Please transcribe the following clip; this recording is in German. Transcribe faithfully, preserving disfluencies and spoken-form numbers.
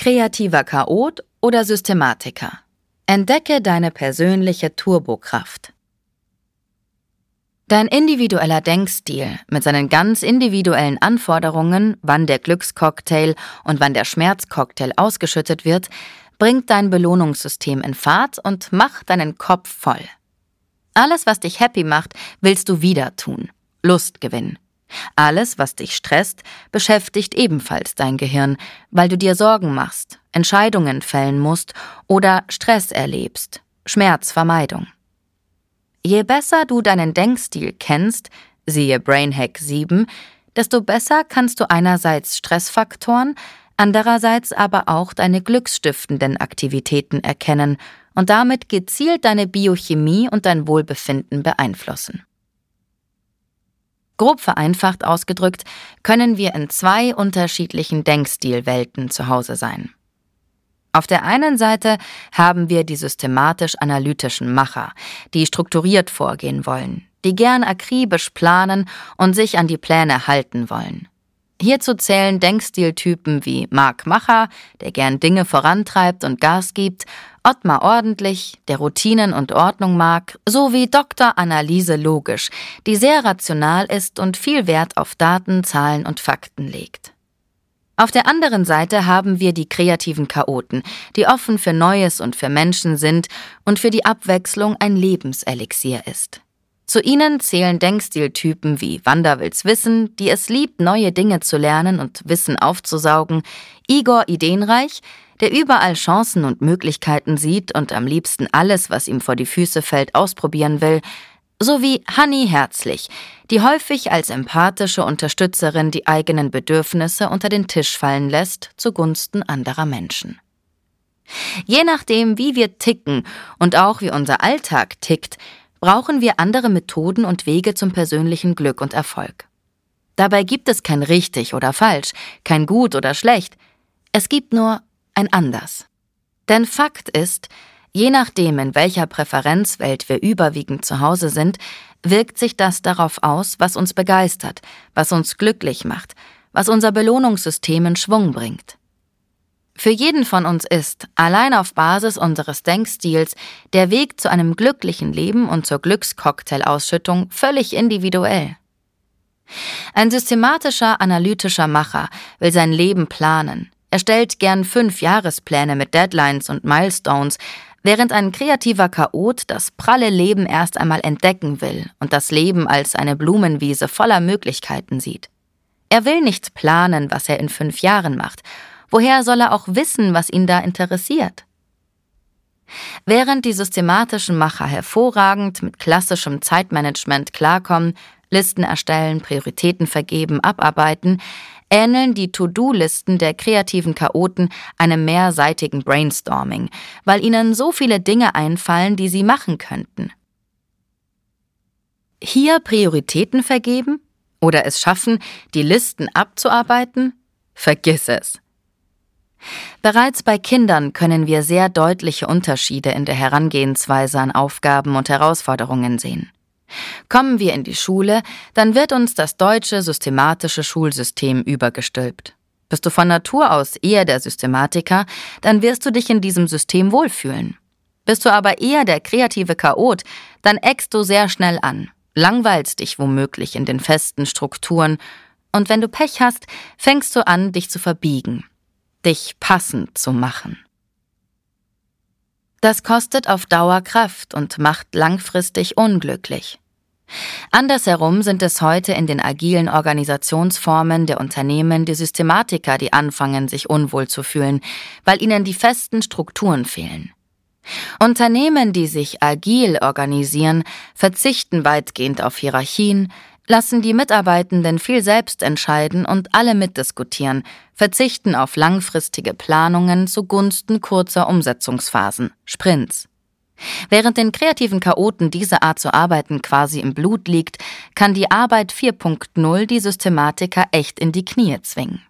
Kreativer Chaot oder Systematiker? Entdecke deine persönliche Turbokraft. Dein individueller Denkstil mit seinen ganz individuellen Anforderungen, wann der Glückscocktail und wann der Schmerzcocktail ausgeschüttet wird, bringt dein Belohnungssystem in Fahrt und macht deinen Kopf voll. Alles, was dich happy macht, willst du wieder tun. Lust gewinnen. Alles, was dich stresst, beschäftigt ebenfalls dein Gehirn, weil du dir Sorgen machst, Entscheidungen fällen musst oder Stress erlebst, Schmerzvermeidung. Je besser du deinen Denkstil kennst, siehe Brainhack sieben, desto besser kannst du einerseits Stressfaktoren, andererseits aber auch deine glücksstiftenden Aktivitäten erkennen und damit gezielt deine Biochemie und dein Wohlbefinden beeinflussen. Grob vereinfacht ausgedrückt, können wir in zwei unterschiedlichen Denkstilwelten zu Hause sein. Auf der einen Seite haben wir die systematisch-analytischen Macher, die strukturiert vorgehen wollen, die gern akribisch planen und sich an die Pläne halten wollen. Hierzu zählen Denkstiltypen wie Mark Macher, der gern Dinge vorantreibt und Gas gibt, Ottmar Ordentlich, der Routinen und Ordnung mag, sowie Doktor Analyse Logisch, die sehr rational ist und viel Wert auf Daten, Zahlen und Fakten legt. Auf der anderen Seite haben wir die kreativen Chaoten, die offen für Neues und für Menschen sind und für die Abwechslung ein Lebenselixier ist. Zu ihnen zählen Denkstiltypen wie Wanda will's wissen, die es liebt, neue Dinge zu lernen und Wissen aufzusaugen, Igor Ideenreich, der überall Chancen und Möglichkeiten sieht und am liebsten alles, was ihm vor die Füße fällt, ausprobieren will, sowie Hanni Herzlich, die häufig als empathische Unterstützerin die eigenen Bedürfnisse unter den Tisch fallen lässt zugunsten anderer Menschen. Je nachdem, wie wir ticken und auch wie unser Alltag tickt, brauchen wir andere Methoden und Wege zum persönlichen Glück und Erfolg. Dabei gibt es kein richtig oder falsch, kein gut oder schlecht. Es gibt nur ein anders. Denn Fakt ist, je nachdem, in welcher Präferenzwelt wir überwiegend zu Hause sind, wirkt sich das darauf aus, was uns begeistert, was uns glücklich macht, was unser Belohnungssystem in Schwung bringt. Für jeden von uns ist, allein auf Basis unseres Denkstils, der Weg zu einem glücklichen Leben und zur Glückscocktail-Ausschüttung völlig individuell. Ein systematischer, analytischer Macher will sein Leben planen. Er stellt gern Fünf-Jahrespläne mit Deadlines und Milestones, während ein kreativer Chaot das pralle Leben erst einmal entdecken will und das Leben als eine Blumenwiese voller Möglichkeiten sieht. Er will nicht planen, was er in fünf Jahren macht. Woher soll er auch wissen, was ihn da interessiert? Während die systematischen Macher hervorragend mit klassischem Zeitmanagement klarkommen, Listen erstellen, Prioritäten vergeben, abarbeiten, ähneln die To-Do-Listen der kreativen Chaoten einem mehrseitigen Brainstorming, weil ihnen so viele Dinge einfallen, die sie machen könnten. Hier Prioritäten vergeben oder es schaffen, die Listen abzuarbeiten? Vergiss es! Bereits bei Kindern können wir sehr deutliche Unterschiede in der Herangehensweise an Aufgaben und Herausforderungen sehen. Kommen wir in die Schule, dann wird uns das deutsche systematische Schulsystem übergestülpt. Bist du von Natur aus eher der Systematiker, dann wirst du dich in diesem System wohlfühlen. Bist du aber eher der kreative Chaot, dann eckst du sehr schnell an, langweilst dich womöglich in den festen Strukturen und wenn du Pech hast, fängst du an, dich zu verbiegen, dich passend zu machen. Das kostet auf Dauer Kraft und macht langfristig unglücklich. Andersherum sind es heute in den agilen Organisationsformen der Unternehmen die Systematiker, die anfangen, sich unwohl zu fühlen, weil ihnen die festen Strukturen fehlen. Unternehmen, die sich agil organisieren, verzichten weitgehend auf Hierarchien, lassen die Mitarbeitenden viel selbst entscheiden und alle mitdiskutieren, verzichten auf langfristige Planungen zugunsten kurzer Umsetzungsphasen, Sprints. Während den kreativen Chaoten diese Art zu arbeiten quasi im Blut liegt, kann die Arbeit vier Punkt null die Systematiker echt in die Knie zwingen.